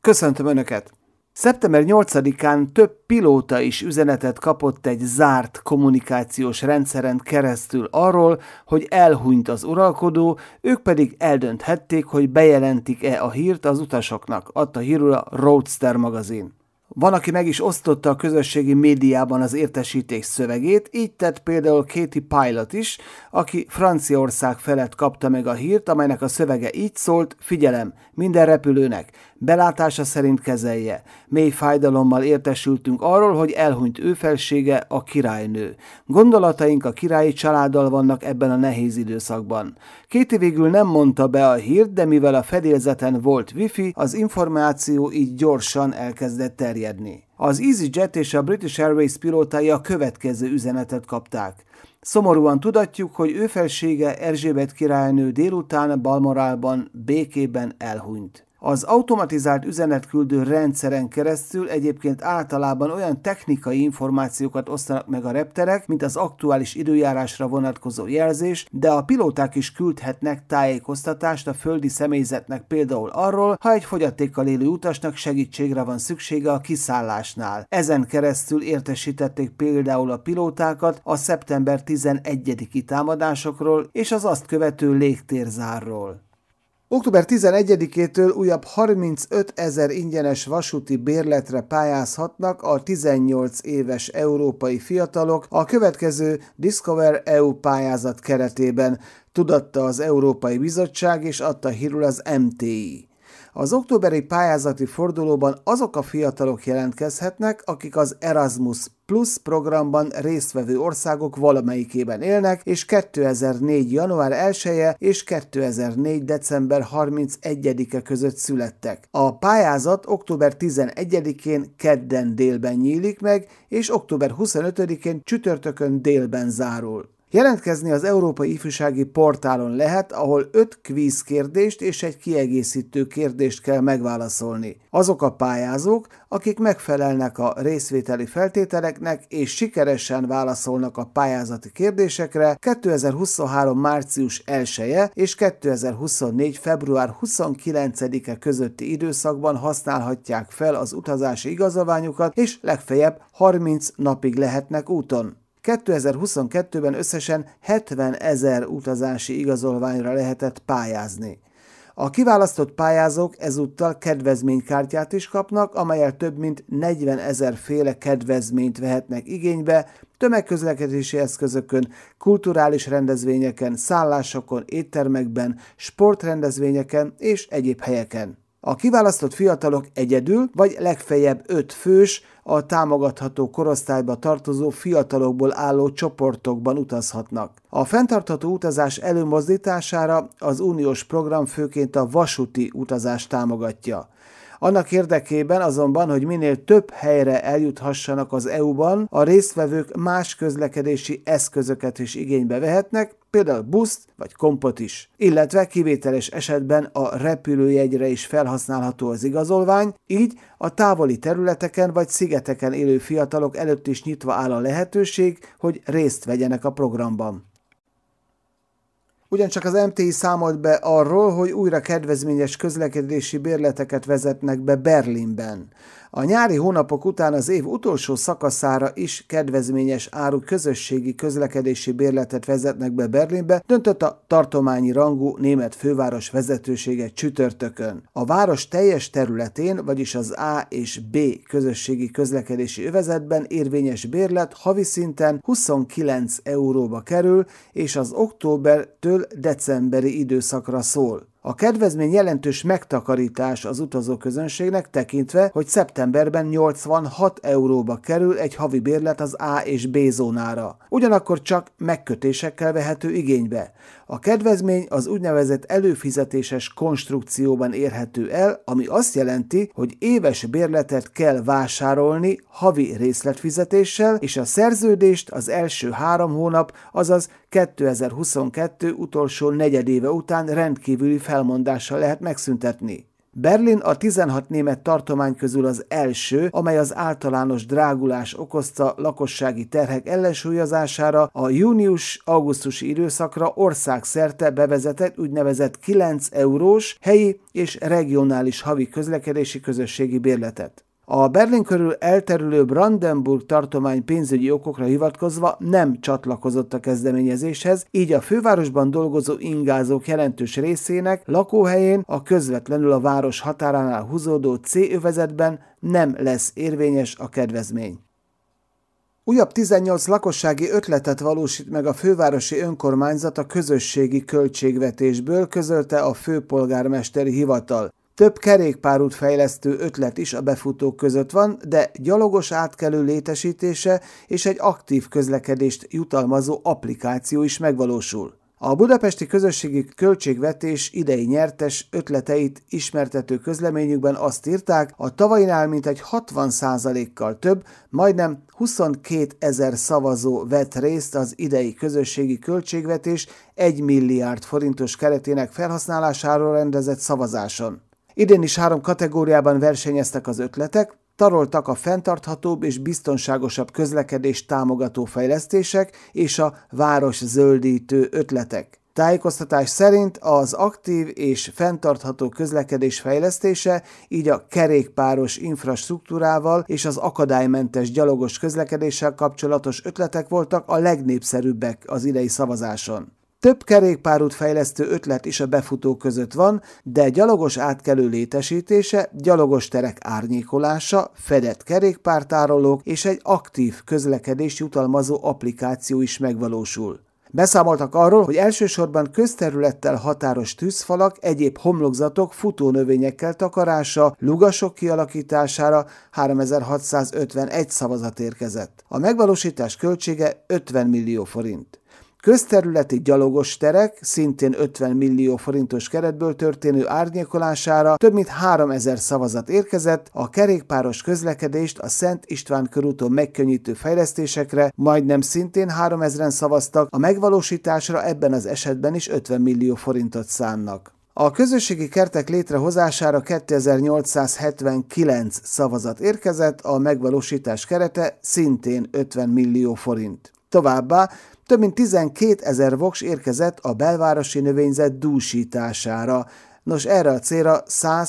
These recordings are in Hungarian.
Köszöntöm Önöket! Szeptember 8-án több pilóta is üzenetet kapott egy zárt kommunikációs rendszeren keresztül arról, hogy elhunyt az uralkodó, ők pedig eldönthették, hogy bejelentik-e a hírt az utasoknak, adta hírül a Roadster magazin. Van, aki meg is osztotta a közösségi médiában az értesítés szövegét, így tett például Katie Pilot is, aki Franciaország felett kapta meg a hírt, amelynek a szövege így szólt: figyelem, minden repülőnek, belátása szerint kezelje. Mély fájdalommal értesültünk arról, hogy elhunyt ő felsége, a királynő. Gondolataink a királyi családdal vannak ebben a nehéz időszakban. Katie végül nem mondta be a hírt, de mivel a fedélzeten volt wifi, az információ így gyorsan elkezdett terjedni. Az EasyJet és a British Airways pilótái a következő üzenetet kapták. Szomorúan tudatjuk, hogy ő felsége, Erzsébet királynő délután Balmoralban békében elhunyt. Az automatizált üzenetküldő rendszeren keresztül egyébként általában olyan technikai információkat osztanak meg a repterek, mint az aktuális időjárásra vonatkozó jelzés, de a pilóták is küldhetnek tájékoztatást a földi személyzetnek például arról, ha egy fogyatékkal élő utasnak segítségre van szüksége a kiszállásnál. Ezen keresztül értesítették például a pilótákat a szeptember 11-i támadásokról és az azt követő légtérzárról. Október 11-től újabb 35 000 ingyenes vasúti bérletre pályázhatnak a 18 éves európai fiatalok a következő Discover EU pályázat keretében, tudatta az Európai Bizottság és adta hírül az MTI. Az októberi pályázati fordulóban azok a fiatalok jelentkezhetnek, akik az Erasmus Plus programban résztvevő országok valamelyikében élnek, és 2004. január 1-e és 2004. december 31-e között születtek. A pályázat október 11-én kedden délben nyílik meg, és október 25-én csütörtökön délben zárul. Jelentkezni az Európai Ifjúsági Portálon lehet, ahol 5 kvíz kérdést és egy kiegészítő kérdést kell megválaszolni. Azok a pályázók, akik megfelelnek a részvételi feltételeknek és sikeresen válaszolnak a pályázati kérdésekre, 2023. március 1-e és 2024. február 29-e közötti időszakban használhatják fel az utazási igazolványukat, és legfeljebb 30 napig lehetnek úton. 2022-ben összesen 70 000 utazási igazolványra lehetett pályázni. A kiválasztott pályázók ezúttal kedvezménykártyát is kapnak, amellyel több mint 40 000 féle kedvezményt vehetnek igénybe, tömegközlekedési eszközökön, kulturális rendezvényeken, szállásokon, éttermekben, sportrendezvényeken és egyéb helyeken. A kiválasztott fiatalok egyedül vagy legfeljebb 5 fős, a támogatható korosztályba tartozó fiatalokból álló csoportokban utazhatnak. A fenntartható utazás előmozdítására az uniós program főként a vasúti utazást támogatja. Annak érdekében azonban, hogy minél több helyre eljuthassanak az EU-ban, a résztvevők más közlekedési eszközöket is igénybe vehetnek, például buszt vagy kompot is. Illetve kivételes esetben a repülőjegyre is felhasználható az igazolvány, így a távoli területeken vagy szigeteken élő fiatalok előtt is nyitva áll a lehetőség, hogy részt vegyenek a programban. Ugyancsak az MTI számolt be arról, hogy újra kedvezményes közlekedési bérleteket vezetnek be Berlinben. A nyári hónapok után az év utolsó szakaszára is kedvezményes áru közösségi közlekedési bérletet vezetnek be Berlinbe, döntött a tartományi rangú német főváros vezetősége csütörtökön. A város teljes területén, vagyis az A és B közösségi közlekedési övezetben érvényes bérlet havi szinten 29 euróba kerül, és az októbertől decemberi időszakra szól. A kedvezmény jelentős megtakarítás az utazóközönségnek tekintve, hogy szeptemberben 86 euróba kerül egy havi bérlet az A és B zónára. Ugyanakkor csak megkötésekkel vehető igénybe. A kedvezmény az úgynevezett előfizetéses konstrukcióban érhető el, ami azt jelenti, hogy éves bérletet kell vásárolni havi részletfizetéssel, és a szerződést az első 3 hónap, azaz 2022 utolsó negyedéve után rendkívüli felmondással lehet megszüntetni. Berlin a 16 német tartomány közül az első, amely az általános drágulás okozta lakossági terhek ellensúlyozására a június-augusztusi időszakra országszerte bevezetett úgynevezett 9 eurós helyi és regionális havi közlekedési közösségi bérletet. A Berlin körül elterülő Brandenburg tartomány pénzügyi okokra hivatkozva nem csatlakozott a kezdeményezéshez, így a fővárosban dolgozó ingázók jelentős részének lakóhelyén a közvetlenül a város határánál húzódó C-övezetben nem lesz érvényes a kedvezmény. Újabb 18 lakossági ötletet valósít meg a fővárosi önkormányzat a közösségi költségvetésből, közölte a főpolgármesteri hivatal. Több kerékpárút fejlesztő ötlet is a befutók között van, de gyalogos átkelő létesítése és egy aktív közlekedést jutalmazó applikáció is megvalósul. A budapesti közösségi költségvetés idei nyertes ötleteit ismertető közleményükben azt írták, a tavainál mintegy 60%-kal több, majdnem 22 000 szavazó vett részt az idei közösségi költségvetés 1 milliárd forintos keretének felhasználásáról rendezett szavazáson. Idén is 3 kategóriában versenyeztek az ötletek, taroltak a fenntarthatóbb és biztonságosabb közlekedést támogató fejlesztések és a város zöldítő ötletek. Tájékoztatás szerint az aktív és fenntartható közlekedés fejlesztése, így a kerékpáros infrastruktúrával és az akadálymentes gyalogos közlekedéssel kapcsolatos ötletek voltak a legnépszerűbbek az idei szavazáson. Több kerékpárút fejlesztő ötlet is a befutók között van, de gyalogos átkelő létesítése, gyalogos terek árnyékolása, fedett kerékpártárolók és egy aktív közlekedés jutalmazó applikáció is megvalósul. Beszámoltak arról, hogy elsősorban közterülettel határos tűzfalak, egyéb homlokzatok futónövényekkel takarása, lugasok kialakítására 3651 szavazat érkezett. A megvalósítás költsége 50 millió forint. Közterületi gyalogos terek, szintén 50 millió forintos keretből történő árnyékolására több mint 3000 szavazat érkezett, a kerékpáros közlekedést a Szent István körúton megkönnyítő fejlesztésekre majdnem szintén 3000-en szavaztak, a megvalósításra ebben az esetben is 50 millió forintot szánnak. A közösségi kertek létrehozására 2879 szavazat érkezett, a megvalósítás kerete szintén 50 millió forint. Továbbá több mint 12 000 voks érkezett a belvárosi növényzet dúsítására. Nos, erre a célra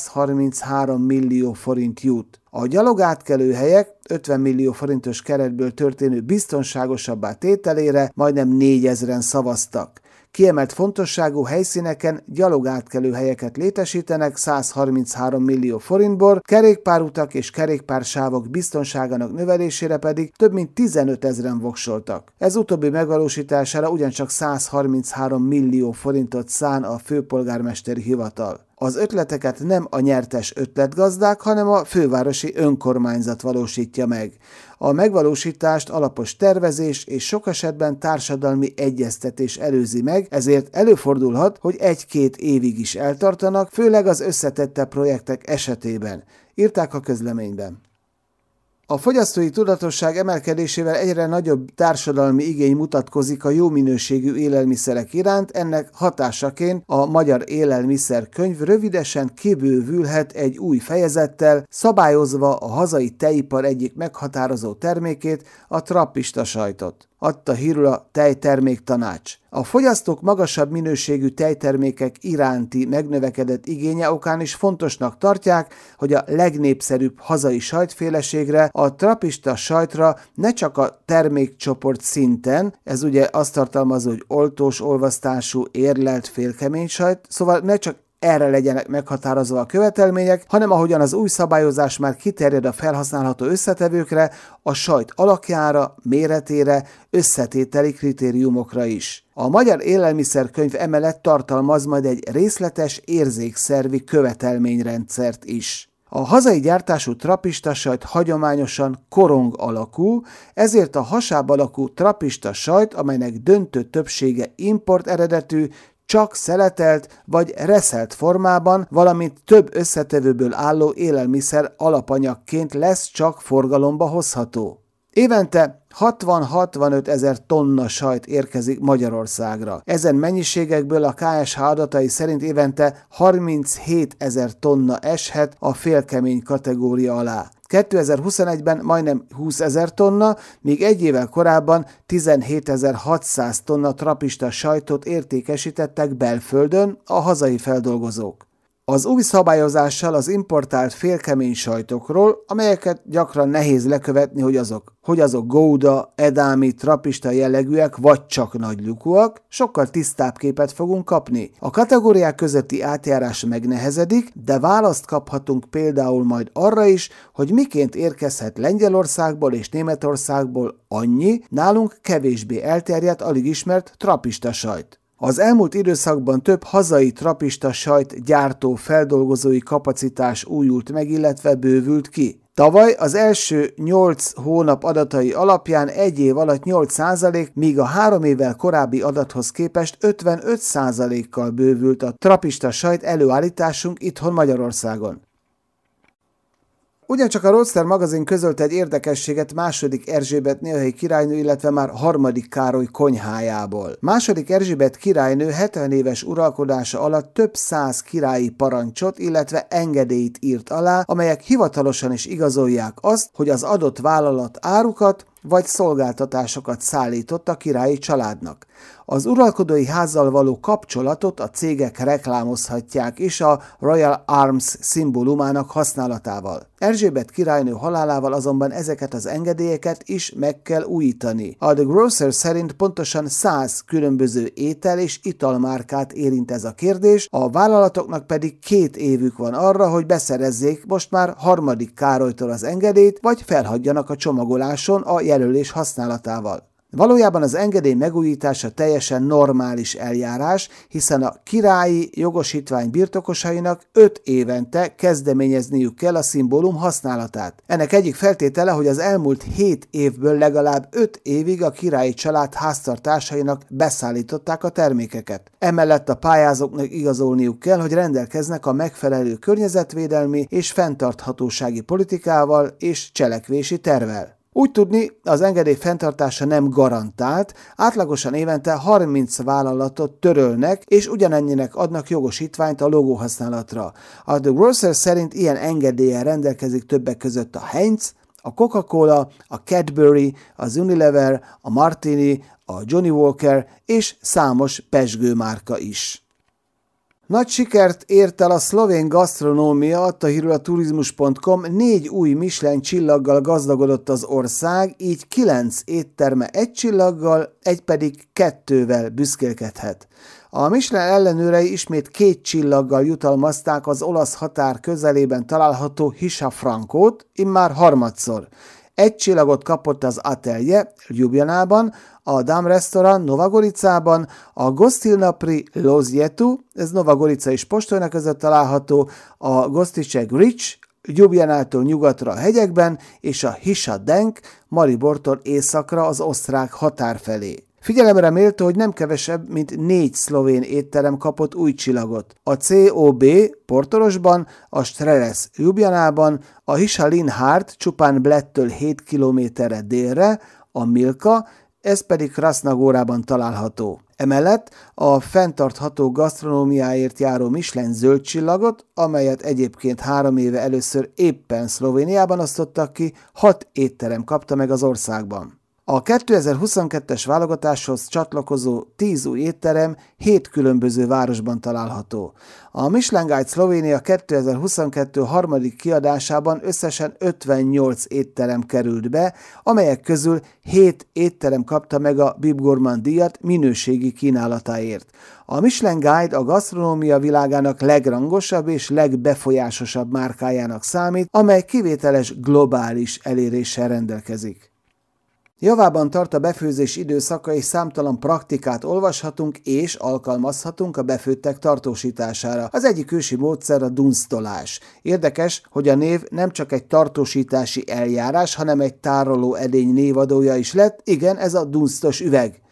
133 millió forint jut. A gyalogátkelőhelyek 50 millió forintos keretből történő biztonságosabbá tételére majdnem 4000-en szavaztak. Kiemelt fontosságú helyszíneken gyalogátkelőhelyeket létesítenek 133 millió forintból, kerékpárutak és kerékpársávok biztonságának növelésére pedig több mint 15 000-en voksoltak. Ez utóbbi megvalósítására ugyancsak 133 millió forintot szán a főpolgármesteri hivatal. Az ötleteket nem a nyertes ötletgazdák, hanem a fővárosi önkormányzat valósítja meg. A megvalósítást alapos tervezés és sok esetben társadalmi egyeztetés előzi meg, ezért előfordulhat, hogy 1-2 évig is eltartanak, főleg az összetettebb projektek esetében, írták a közleményben. A fogyasztói tudatosság emelkedésével egyre nagyobb társadalmi igény mutatkozik a jó minőségű élelmiszerek iránt, ennek hatásaként a Magyar Élelmiszerkönyv rövidesen kibővülhet egy új fejezettel, szabályozva a hazai tejipar egyik meghatározó termékét, a trappista sajtot. Adta hírül a Tejterméktanács. A fogyasztók magasabb minőségű tejtermékek iránti megnövekedett igénye okán is fontosnak tartják, hogy a legnépszerűbb hazai sajtféleségre, a trappista sajtra ne csak a termékcsoport szinten, ez ugye azt tartalmazza, hogy oltós olvasztású, érlelt félkemény sajt, szóval ne csak erre legyenek meghatározva a követelmények, hanem ahogyan az új szabályozás már kiterjed a felhasználható összetevőkre, a sajt alakjára, méretére, összetételi kritériumokra is. A Magyar Élelmiszerkönyv emellett tartalmaz majd egy részletes érzékszervi követelményrendszert is. A hazai gyártású trappista sajt hagyományosan korong alakú, ezért a hasáb alakú trappista sajt, amelynek döntő többsége import eredetű, csak szeletelt vagy reszelt formában, valamint több összetevőből álló élelmiszer alapanyagként lesz csak forgalomba hozható. Évente 60-65 ezer tonna sajt érkezik Magyarországra. Ezen mennyiségekből a KSH adatai szerint évente 37 ezer tonna eshet a félkemény kategória alá. 2021-ben majdnem 20 ezer tonna, míg egy évvel korábban 17.600 tonna trapista sajtot értékesítettek belföldön a hazai feldolgozók. Az új szabályozással az importált félkemény sajtokról, amelyeket gyakran nehéz lekövetni, hogy azok gouda, edámi, trapista jellegűek vagy csak nagylukúak, sokkal tisztább képet fogunk kapni. A kategóriák közötti átjárás megnehezedik, de választ kaphatunk például majd arra is, hogy miként érkezhet Lengyelországból és Németországból annyi, nálunk kevésbé elterjedt, alig ismert trapista sajt. Az elmúlt időszakban több hazai trapista sajt gyártó feldolgozói kapacitás újult meg, illetve bővült ki. Tavaly az első 8 hónap adatai alapján egy év alatt 8%, míg a 3 évvel korábbi adathoz képest 55%-kal bővült a trapista sajt előállításunk itthon Magyarországon. Ugyancsak a Roadster magazin közölt egy érdekességet II. Erzsébet néhai királynő, illetve már III. Károly konyhájából. II. Erzsébet királynő 70 éves uralkodása alatt több száz királyi parancsot, illetve engedélyt írt alá, amelyek hivatalosan is igazolják azt, hogy az adott vállalat árukat vagy szolgáltatásokat szállított a királyi családnak. Az uralkodói házzal való kapcsolatot a cégek reklámozhatják is a Royal Arms szimbólumának használatával. Erzsébet királynő halálával azonban ezeket az engedélyeket is meg kell újítani. A The Grocer szerint pontosan 100 különböző étel- és italmárkát érint ez a kérdés, a vállalatoknak pedig 2 évük van arra, hogy beszerezzék most már III. Károlytól az engedélyt, vagy felhagyjanak a csomagoláson a jelölés használatával. Valójában az engedély megújítása teljesen normális eljárás, hiszen a királyi jogosítvány birtokosainak 5 évente kezdeményezniük kell a szimbólum használatát. Ennek egyik feltétele, hogy az elmúlt 7 évből legalább 5 évig a királyi család háztartásainak beszállították a termékeket. Emellett a pályázóknak igazolniuk kell, hogy rendelkeznek a megfelelő környezetvédelmi és fenntarthatósági politikával és cselekvési tervvel. Úgy tudni, az engedély fenntartása nem garantált, átlagosan évente 30 vállalatot törölnek, és ugyanennyinek adnak jogosítványt a logóhasználatra. A The Grocer szerint ilyen engedéllyel rendelkezik többek között a Heinz, a Coca-Cola, a Cadbury, az Unilever, a Martini, a Johnny Walker és számos pezsgőmárka is. Nagy sikert ért el a szlovén gasztronómia, adta hírül a turizmus.com, 4 új Michelin csillaggal gazdagodott az ország, így 9 étterme 1 csillaggal, egy pedig 2-vel büszkélkedhet. A Michelin ellenőrei ismét 2 csillaggal jutalmazták az olasz határ közelében található Hisa Frankót, immár harmadszor. 1 csillagot kapott az Atelier Ljubljanában, a Dam Restaurant Nova Goricában, a Gostilna pri Lozjetu, ez Nova Gorica és Postojna között található, a Gostiček Rich Ljubljanától nyugatra a hegyekben, és a Hisa Denk Maribortól északra az osztrák határ felé. Figyelemre méltó, hogy nem kevesebb, mint 4 szlovén étterem kapott új csillagot. A COB Portorosban, a Streles Ljubljanában, a Hisa Linhart csupán Blettől 7 kilométerre délre, a Milka, ez pedig Krasznagórában található. Emellett a fenntartható gasztronómiáért járó Michelin zöld csillagot, amelyet egyébként 3 éve először éppen Szlovéniában osztottak ki, 6 étterem kapta meg az országban. A 2022-es válogatáshoz csatlakozó 10 új étterem 7 különböző városban található. A Michelin Guide Szlovénia 2022 harmadik kiadásában összesen 58 étterem került be, amelyek közül 7 étterem kapta meg a Bib Gourmand díjat minőségi kínálatáért. A Michelin Guide a gasztronómia világának legrangosabb és legbefolyásosabb márkájának számít, amely kivételes globális eléréssel rendelkezik. Javában tart a befőzés időszaka, és számtalan praktikát olvashatunk és alkalmazhatunk a befőttek tartósítására. Az egyik ősi módszer a dunsztolás. Érdekes, hogy a név nem csak egy tartósítási eljárás, hanem egy tároló edény névadója is lett, igen, ez a dunsztos üveg.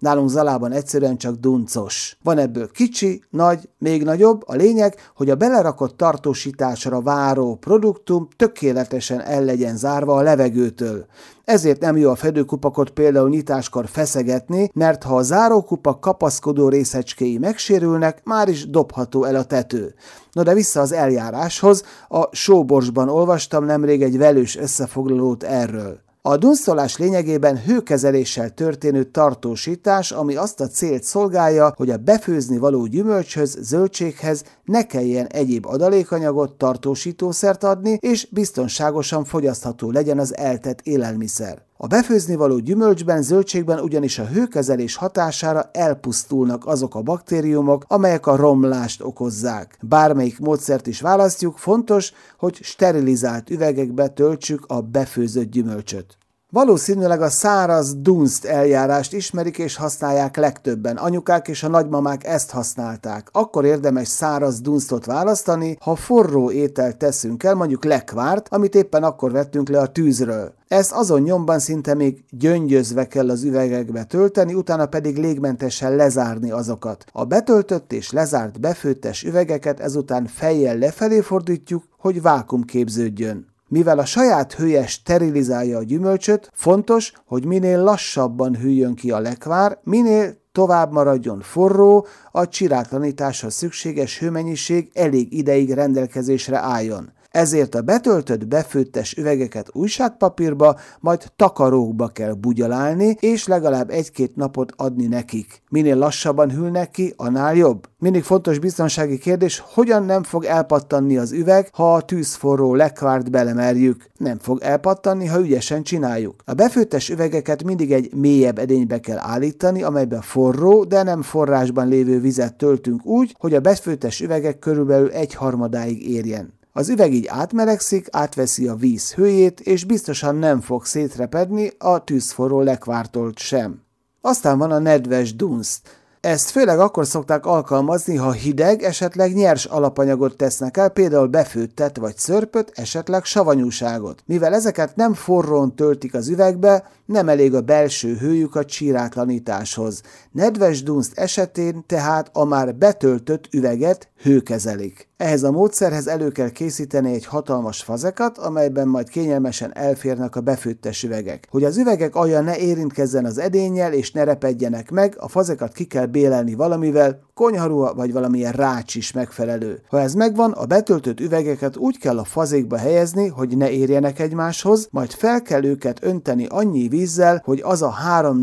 Nálunk Zalában egyszerűen csak duncos. Van ebből kicsi, nagy, még nagyobb, a lényeg, hogy a belerakott tartósításra váró produktum tökéletesen el legyen zárva a levegőtől. Ezért nem jó a fedőkupakot például nyitáskor feszegetni, mert ha a zárókupak kapaszkodó részecskéi megsérülnek, már is dobható el a tető. No de vissza az eljáráshoz, a Sóborsban olvastam nemrég egy velős összefoglalót erről. A dunszolás lényegében hőkezeléssel történő tartósítás, ami azt a célt szolgálja, hogy a befőzni való gyümölcshöz, zöldséghez ne kelljen egyéb adalékanyagot, tartósítószert adni, és biztonságosan fogyasztható legyen az eltett élelmiszer. A befőzni való gyümölcsben, zöldségben ugyanis a hőkezelés hatására elpusztulnak azok a baktériumok, amelyek a romlást okozzák. Bármelyik módszert is választjuk, fontos, hogy sterilizált üvegekbe töltsük a befőzött gyümölcsöt. Valószínűleg a száraz dunst eljárást ismerik és használják legtöbben. Anyukák és a nagymamák ezt használták. Akkor érdemes száraz dunstot választani, ha forró ételt teszünk el, mondjuk lekvárt, amit éppen akkor vettünk le a tűzről. Ezt azon nyomban szinte még gyöngyözve kell az üvegekbe tölteni, utána pedig légmentesen lezárni azokat. A betöltött és lezárt befőttes üvegeket ezután fejjel lefelé fordítjuk, hogy vákuum képződjön. Mivel a saját hője sterilizálja a gyümölcsöt, fontos, hogy minél lassabban hűljön ki a lekvár, minél tovább maradjon forró, a csirátlanításhoz szükséges hőmennyiség elég ideig rendelkezésre álljon. Ezért a betöltött befőttes üvegeket újságpapírba, majd takarókba kell bugyolálni, és legalább 1-2 napot adni nekik. Minél lassabban hűlnek ki, annál jobb. Mindig fontos biztonsági kérdés, hogyan nem fog elpattanni az üveg, ha a tűzforró lekvárt belemerjük. Nem fog elpattanni, ha ügyesen csináljuk. A befőttes üvegeket mindig egy mélyebb edénybe kell állítani, amelyben forró, de nem forrásban lévő vizet töltünk úgy, hogy a befőttes üvegek körülbelül 1/3 érjen. Az üveg így átmelegszik, átveszi a víz hőjét, és biztosan nem fog szétrepedni a tűzforró lekvártól sem. Aztán van a nedves dunst. Ezt főleg akkor szokták alkalmazni, ha hideg, esetleg nyers alapanyagot tesznek el, például befőttet vagy szörpöt, esetleg savanyúságot. Mivel ezeket nem forrón töltik az üvegbe, nem elég a belső hőjük a csirátlanításhoz. Nedves dunst esetén tehát a már betöltött üveget hőkezelik. Ehhez a módszerhez elő kell készíteni egy hatalmas fazekat, amelyben majd kényelmesen elférnek a befőttes üvegek. Hogy az üvegek alja ne érintkezzen az edénnyel és ne repedjenek meg, a fazekat ki kell bélelni valamivel, konyharuha vagy valamilyen rács is megfelelő. Ha ez megvan, a betöltött üvegeket úgy kell a fazékba helyezni, hogy ne érjenek egymáshoz, majd fel kell őket önteni annyi vízzel, hogy az a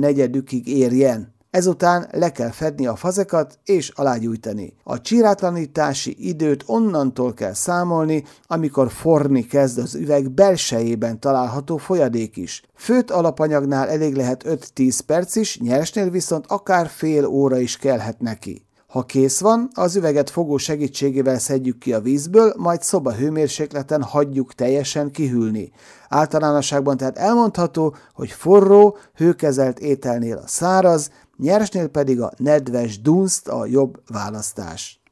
3/4 érjen. Ezután le kell fedni a fazekat és alágyújtani. A csirátlanítási időt onnantól kell számolni, amikor forni kezd az üveg belsejében található folyadék is. Főtt alapanyagnál elég lehet 5-10 perc is, nyersnél viszont akár fél óra is kellhet neki. Ha kész van, az üveget fogó segítségével szedjük ki a vízből, majd szobahőmérsékleten hagyjuk teljesen kihűlni. Általánosságban tehát elmondható, hogy forró, hőkezelt ételnél a száraz, nyersnél pedig a nedves dunst a jobb választás.